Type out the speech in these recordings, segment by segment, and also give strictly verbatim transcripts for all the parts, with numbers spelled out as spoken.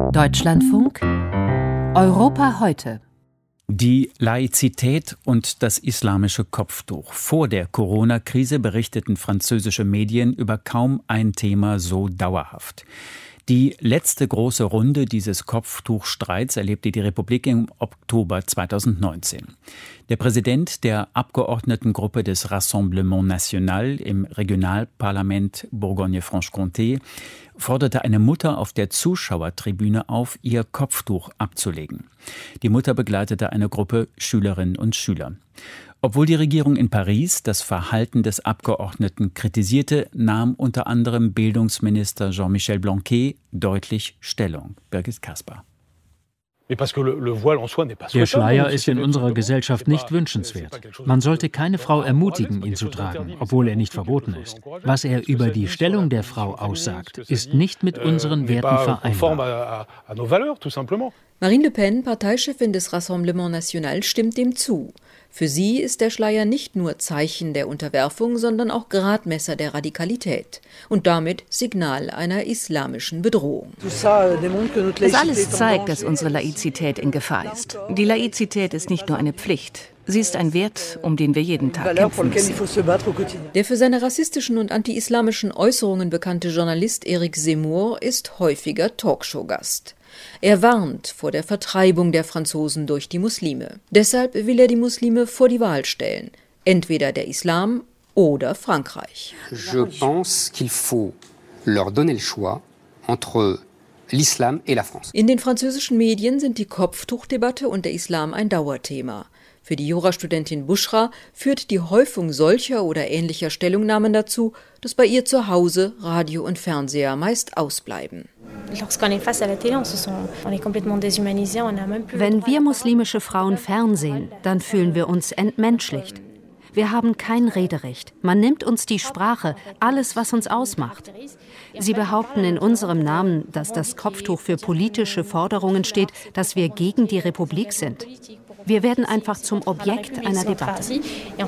Deutschlandfunk Europa heute. Die Laizität und das islamische Kopftuch. Vor der Corona-Krise berichteten französische Medien über kaum ein Thema so dauerhaft. Die letzte große Runde dieses Kopftuchstreits erlebte die Republik im Oktober zweitausendneunzehn. Der Präsident der Abgeordnetengruppe des Rassemblement National im Regionalparlament Bourgogne-Franche-Comté forderte eine Mutter auf der Zuschauertribüne auf, ihr Kopftuch abzulegen. Die Mutter begleitete eine Gruppe Schülerinnen und Schüler. Obwohl die Regierung in Paris das Verhalten des Abgeordneten kritisierte, nahm unter anderem Bildungsminister Jean-Michel Blanquer deutlich Stellung. Birgit Kasper. Der Schleier ist in unserer Gesellschaft nicht wünschenswert. Man sollte keine Frau ermutigen, ihn zu tragen, obwohl er nicht verboten ist. Was er über die Stellung der Frau aussagt, ist nicht mit unseren Werten vereinbar. Marine Le Pen, Parteichefin des Rassemblement National, stimmt dem zu. Für sie ist der Schleier nicht nur Zeichen der Unterwerfung, sondern auch Gradmesser der Radikalität und damit Signal einer islamischen Bedrohung. Das alles zeigt, dass unsere Laizität in Gefahr ist. Die Laizität ist nicht nur eine Pflicht. Sie ist ein Wert, um den wir jeden Tag kämpfen müssen. Der für seine rassistischen und anti-islamischen Äußerungen bekannte Journalist Éric Zemmour ist häufiger Talkshow-Gast. Er warnt vor der Vertreibung der Franzosen durch die Muslime. Deshalb will er die Muslime vor die Wahl stellen. Entweder der Islam oder Frankreich. Je pense qu'il faut leur donner le choix entre l'islam et la France. In den französischen Medien sind die Kopftuchdebatte und der Islam ein Dauerthema. Für die Jurastudentin Bushra führt die Häufung solcher oder ähnlicher Stellungnahmen dazu, dass bei ihr zu Hause Radio und Fernseher meist ausbleiben. Wenn wir muslimische Frauen fernsehen, dann fühlen wir uns entmenschlicht. Wir haben kein Rederecht. Man nimmt uns die Sprache, alles, was uns ausmacht. Sie behaupten in unserem Namen, dass das Kopftuch für politische Forderungen steht, dass wir gegen die Republik sind. Wir werden einfach zum Objekt einer Debatte.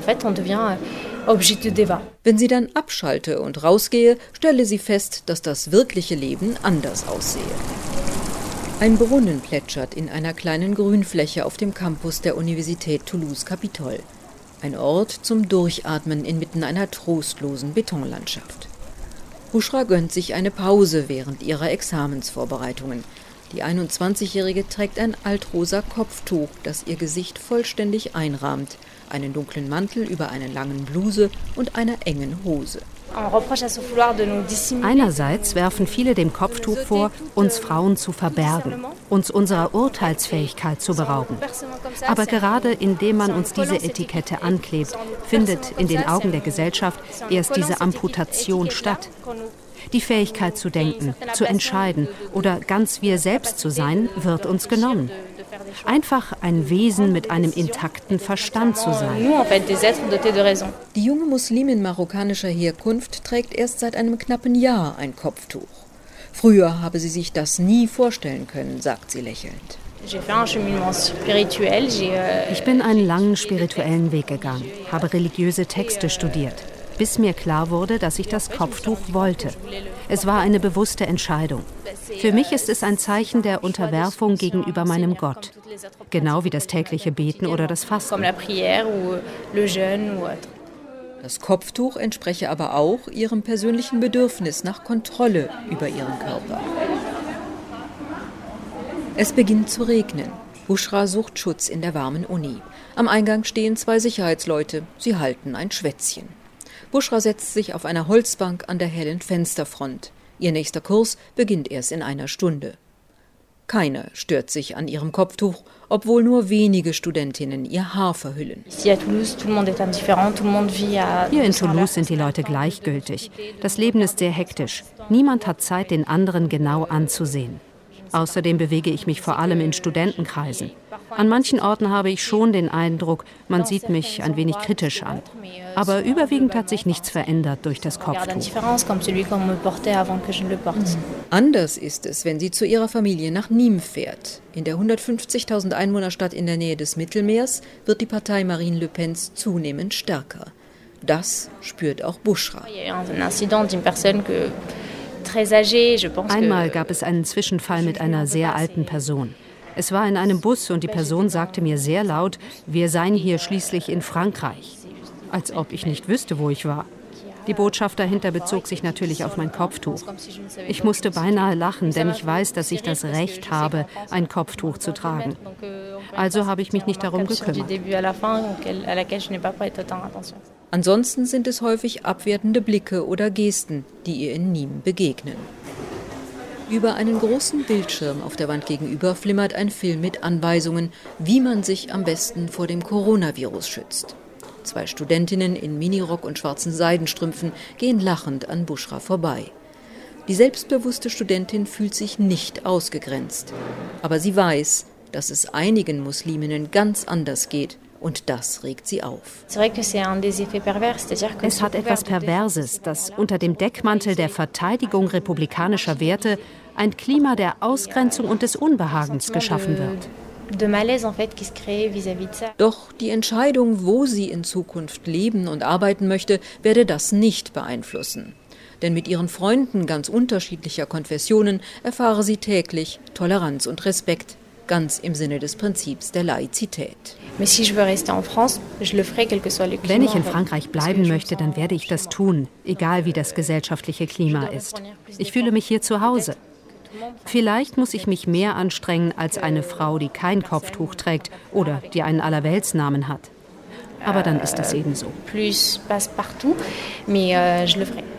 Wenn sie dann abschalte und rausgehe, stelle sie fest, dass das wirkliche Leben anders aussehe. Ein Brunnen plätschert in einer kleinen Grünfläche auf dem Campus der Universität Toulouse-Capitole. Ein Ort zum Durchatmen inmitten einer trostlosen Betonlandschaft. Bushra gönnt sich eine Pause während ihrer Examensvorbereitungen. Die einundzwanzigjährige trägt ein altrosa Kopftuch, das ihr Gesicht vollständig einrahmt, einen dunklen Mantel über einer langen Bluse und einer engen Hose. Einerseits werfen viele dem Kopftuch vor, uns Frauen zu verbergen, uns unserer Urteilsfähigkeit zu berauben. Aber gerade indem man uns diese Etikette anklebt, findet in den Augen der Gesellschaft erst diese Amputation statt. Die Fähigkeit zu denken, zu entscheiden oder ganz wir selbst zu sein, wird uns genommen. Einfach ein Wesen mit einem intakten Verstand zu sein. Die junge Muslimin marokkanischer Herkunft trägt erst seit einem knappen Jahr ein Kopftuch. Früher habe sie sich das nie vorstellen können, sagt sie lächelnd. Ich bin einen langen spirituellen Weg gegangen, habe religiöse Texte studiert, bis mir klar wurde, dass ich das Kopftuch wollte. Es war eine bewusste Entscheidung. Für mich ist es ein Zeichen der Unterwerfung gegenüber meinem Gott, genau wie das tägliche Beten oder das Fasten. Das Kopftuch entspreche aber auch ihrem persönlichen Bedürfnis nach Kontrolle über ihren Körper. Es beginnt zu regnen. Bushra sucht Schutz in der warmen Uni. Am Eingang stehen zwei Sicherheitsleute. Sie halten ein Schwätzchen. Bushra setzt sich auf einer Holzbank an der hellen Fensterfront. Ihr nächster Kurs beginnt erst in einer Stunde. Keiner stört sich an ihrem Kopftuch, obwohl nur wenige Studentinnen ihr Haar verhüllen. Hier in Toulouse sind die Leute gleichgültig. Das Leben ist sehr hektisch. Niemand hat Zeit, den anderen genau anzusehen. Außerdem bewege ich mich vor allem in Studentenkreisen. An manchen Orten habe ich schon den Eindruck, man sieht mich ein wenig kritisch an. Aber überwiegend hat sich nichts verändert durch das Kopftuch. Anders ist es, wenn sie zu ihrer Familie nach Nîmes fährt. In der hundertfünfzigtausend Einwohnerstadt in der Nähe des Mittelmeers wird die Partei Marine Le Pens zunehmend stärker. Das spürt auch Bushra. Einmal gab es einen Zwischenfall mit einer sehr alten Person. Es war in einem Bus und die Person sagte mir sehr laut, wir seien hier schließlich in Frankreich. Als ob ich nicht wüsste, wo ich war. Die Botschaft dahinter bezog sich natürlich auf mein Kopftuch. Ich musste beinahe lachen, denn ich weiß, dass ich das Recht habe, ein Kopftuch zu tragen. Also habe ich mich nicht darum gekümmert. Ansonsten sind es häufig abwertende Blicke oder Gesten, die ihr in Nîmes begegnen. Über einen großen Bildschirm auf der Wand gegenüber flimmert ein Film mit Anweisungen, wie man sich am besten vor dem Coronavirus schützt. Zwei Studentinnen in Minirock und schwarzen Seidenstrümpfen gehen lachend an Bushra vorbei. Die selbstbewusste Studentin fühlt sich nicht ausgegrenzt. Aber sie weiß, dass es einigen Musliminnen ganz anders geht. Und das regt sie auf. Es hat etwas Perverses, dass unter dem Deckmantel der Verteidigung republikanischer Werte ein Klima der Ausgrenzung und des Unbehagens geschaffen wird. Doch die Entscheidung, wo sie in Zukunft leben und arbeiten möchte, werde das nicht beeinflussen. Denn mit ihren Freunden ganz unterschiedlicher Konfessionen erfahre sie täglich Toleranz und Respekt, ganz im Sinne des Prinzips der Laizität. Wenn ich in Frankreich bleiben möchte, dann werde ich das tun, egal wie das gesellschaftliche Klima ist. Ich fühle mich hier zu Hause. Vielleicht muss ich mich mehr anstrengen als eine Frau, die kein Kopftuch trägt oder die einen Allerweltsnamen hat. Aber dann ist das eben so.